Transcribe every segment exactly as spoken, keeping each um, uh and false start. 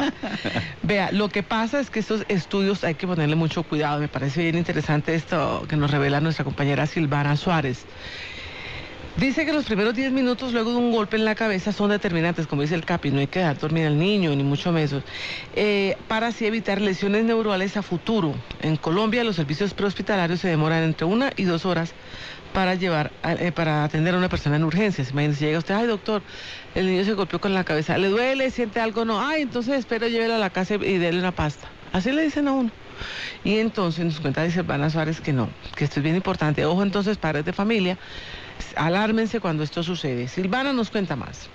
Vea, lo que pasa es que estos estudios hay que ponerle mucho cuidado. Me parece bien interesante esto que nos revela nuestra compañera Silvana Suárez. Dice que los primeros diez minutos luego de un golpe en la cabeza son determinantes, como dice el CAPI, no hay que dejar dormir al niño, ni mucho menos, eh, para así evitar lesiones neurales a futuro. En Colombia los servicios prehospitalarios se demoran entre una y dos horas para llevar, eh, para atender a una persona en urgencias. Imagínese, llega usted, ay doctor, el niño se golpeó con la cabeza, ¿le duele? ¿Siente algo? No, ay, entonces espero llévelo a la casa y déle una pasta. Así le dicen a uno. Y entonces nos cuenta dice Silvana Suárez que no, que esto es bien importante. Ojo entonces, padres de familia, alármense cuando esto sucede. Silvana nos cuenta más.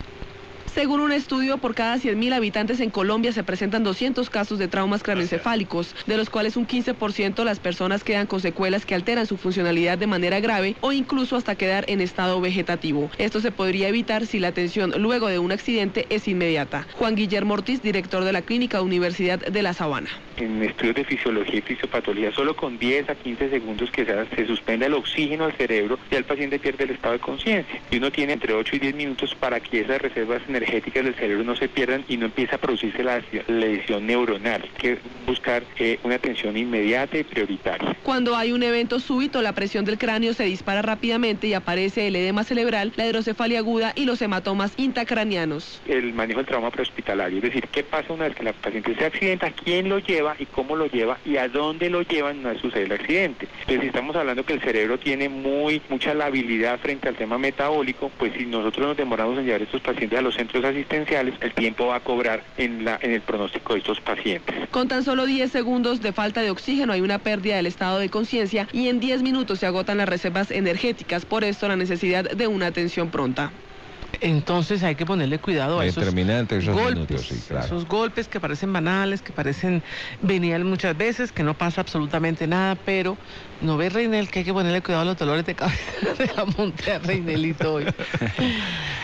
Según un estudio, por cada cien mil habitantes en Colombia se presentan doscientos casos de traumas craneoencefálicos, de los cuales un quince por ciento las personas quedan con secuelas que alteran su funcionalidad de manera grave o incluso hasta quedar en estado vegetativo. Esto se podría evitar si la atención luego de un accidente es inmediata. Juan Guillermo Ortiz, director de la Clínica Universidad de La Sabana. En estudios de fisiología y fisiopatología, solo con diez a quince segundos que se, se suspende el oxígeno al cerebro, ya el paciente pierde el estado de conciencia. Y uno tiene entre ocho y diez minutos para que esas reservas energéticas del cerebro no se pierdan y no empieza a producirse la lesión neuronal. Hay que buscar eh, una atención inmediata y prioritaria. Cuando hay un evento súbito, la presión del cráneo se dispara rápidamente y aparece el edema cerebral, la hidrocefalia aguda y los hematomas intracraneanos. El manejo del trauma prehospitalario, es decir, qué pasa una vez que la paciente se accidenta, quién lo lleva y cómo lo lleva y a dónde lo llevan una vez sucede el accidente. Entonces, si estamos hablando que el cerebro tiene muy mucha labilidad frente al tema metabólico, pues si nosotros nos demoramos en llevar a estos pacientes a los centros asistenciales, el tiempo va a cobrar en, la, en el pronóstico de estos pacientes. Con tan solo diez segundos de falta de oxígeno hay una pérdida del estado de conciencia y en diez minutos se agotan las reservas energéticas, por esto la necesidad de una atención pronta. Entonces hay que ponerle cuidado a esos esos golpes, minutos, sí, claro. Esos golpes que parecen banales, que parecen venial muchas veces, que no pasa absolutamente nada, pero no ve, Reinel, que hay que ponerle cuidado a los dolores de cabeza. Le monté a Reinelito hoy.